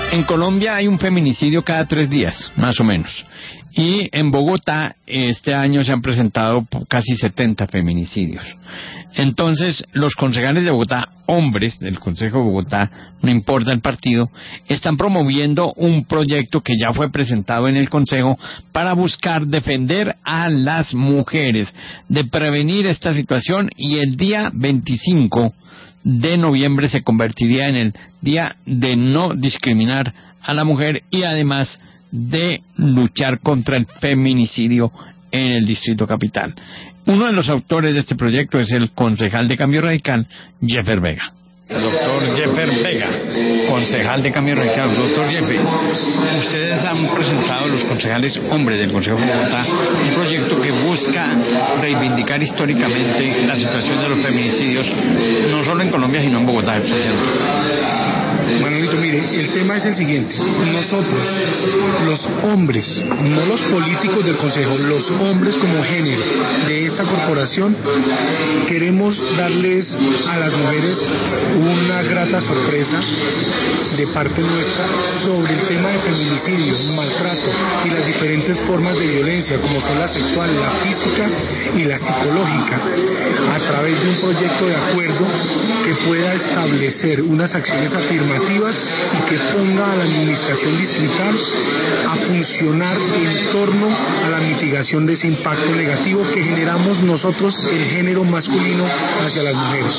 En Colombia hay un feminicidio cada 3 días, más o menos. Y en Bogotá este año se han presentado casi 70 feminicidios. Entonces, los concejales de Bogotá, hombres del Consejo de Bogotá, no importa el partido, están promoviendo un proyecto que ya fue presentado en el Consejo para buscar defender a las mujeres, de prevenir esta situación, y el día 25 de noviembre se convertiría en el Día de No Discriminar a la Mujer y además de luchar contra el feminicidio en el Distrito Capital. Uno de los autores de este proyecto es el concejal de Cambio Radical, Jeffer Vega. Doctor Jeffer Vega, concejal de Cambio Radical. Doctor Jeffer, ustedes han presentado, los concejales hombres del Consejo de Bogotá, un proyecto que busca reivindicar históricamente la situación de los feminicidios, no solo en Colombia, sino en Bogotá especialmente. Manolito, mire, el tema es el siguiente. Nosotros, los hombres, no los políticos del Consejo, los hombres como género de esta corporación, queremos darles a las mujeres una grata sorpresa de parte nuestra sobre el tema de feminicidio, maltrato y las diferentes formas de violencia, como son la sexual, la física y la psicológica, a través de un proyecto de acuerdo que pueda establecer unas acciones afirmativas y que ponga a la administración distrital a funcionar en torno a la mitigación de ese impacto negativo que generamos nosotros, el género masculino, hacia las mujeres.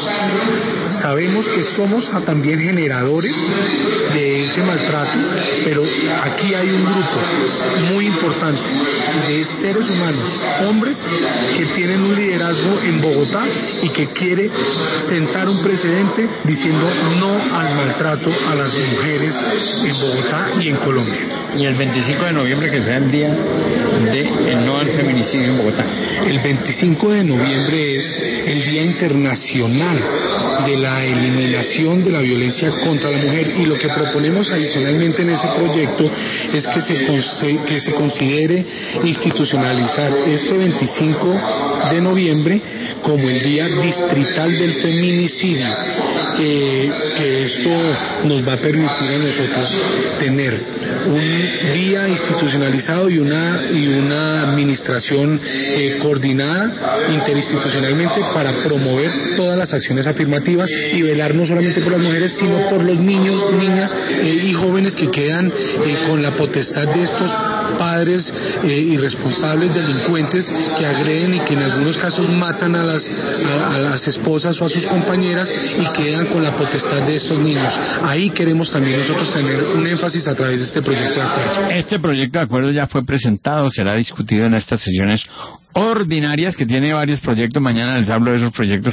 Sabemos que somos también generadores de ese maltrato, pero aquí hay un grupo muy importante de seres humanos, hombres, que tienen un liderazgo en Bogotá y que quiere sentar un precedente diciendo no al maltrato a las mujeres en Bogotá y en Colombia. Y el 25 de noviembre que sea el día de no al feminicidio en Bogotá. El 25 de noviembre es el Día Internacional de la Eliminación de la Violencia contra la Mujer, y lo que proponemos adicionalmente en ese proyecto es que se considere institucionalizar este 25 de noviembre como el Día Distrital del Feminicidio, que esto nos va a permitir a nosotros tener un día institucionalizado y una administración coordinada interinstitucionalmente para promover todas las acciones afirmativas y velar no solamente por las mujeres, sino por los niños, niñas y jóvenes que quedan con la potestad de estos padres irresponsables, delincuentes, que agreden y que en algunos casos matan a las esposas o a sus compañeras y quedan con la potestad de estos niños. Ahí queremos también nosotros tener un énfasis a través de este proyecto de acuerdo. Este proyecto de acuerdo ya fue presentado, será discutido en estas sesiones ordinarias, que tiene varios proyectos. Mañana les hablo de esos proyectos